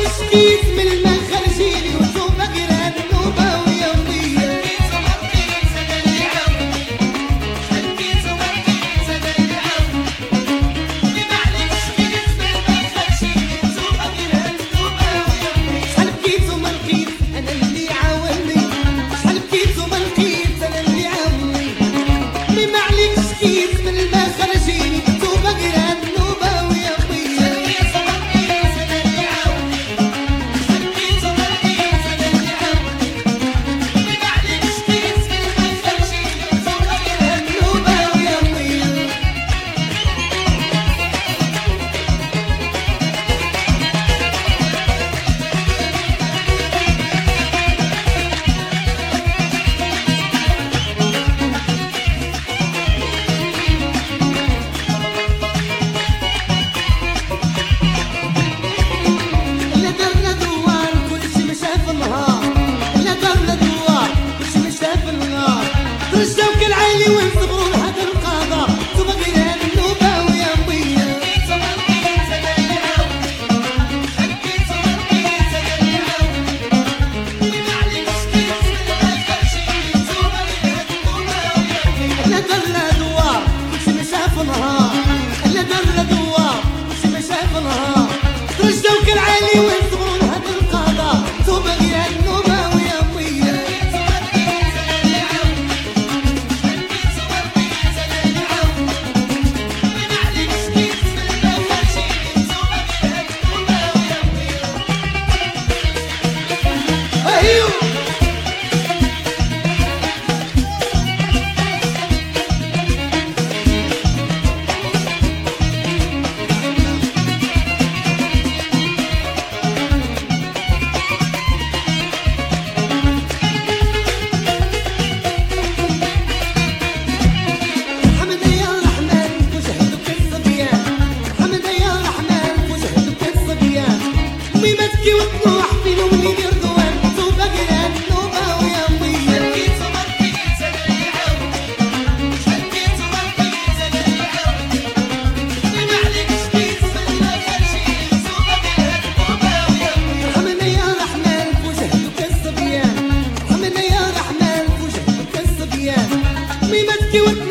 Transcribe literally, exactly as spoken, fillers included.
شكيت من الماء خرجيلي وانتوما قران النوبة ويا وليا شكيت ومرقيت زاد اللي عاوني شكيت ومرقيت زاد اللي عاوني ديما عليك شكيت من الماء خرجيلي وانتوما قران النوبة ويا وليا شحال بكيت وما لقيت انا اللي عاوني شحال بكيت وما لقيت انا اللي عاوني ديما عليك شكيت من الماء خرجيلي وانتوما قران النوبة ويا وليا شكيت ومرقيت زاد اللي عاوني شكيت ومرقيت زاد اللي عاوني ديما عليك شكيت من الماء خرجيلي وانتوما قران النوبة ويا وليا لا درنا دوار كلشي مشى في النهار لا درنا دوار كلشي مشى في النهار ترجاو كالعالي ونصبروا لهذا القضاء ثم قران النوبة ويا وليا شكيت ومرقيت زاد اللي عاوني شكيت ومرقيت زاد اللي عاوني ديما عليك شكيت من الماء خرجيلي وانتوما قران النوبة ويا وليا لا درنا دوار كلشي مشى في النهار لا درنا دوار كلشي مشى في النهار ترجاو كالعالي ونصبروا لهذا القضاء ثم قران النوبة ويا وليا شكيت ومرقيت زاد اللي عاوني شكيت ومرقيت زاد اللي عاوني ديما عليك شكيت من الماء خرجيلي وانتوما قران النوبة ويا وليا ايوه حمد يا رحمن وجهدك الصبيان حمد يا رحمن وجهدك الصبيان امي ما تبكي وتنوح في مولد رضوان توبة قران النوبة ويا وليا شكيت ومرقيت زاد اللي عاوني شكيت ومرقيت زاد اللي عاوني ديما عليك شكيت من الماء خرجيلي وانتوما قران النوبة ويا وليا حمد يا رحمن وجهدك الصبيان حمد يا رحمن وجهدك الصبيان امي ما تبكي وتنوح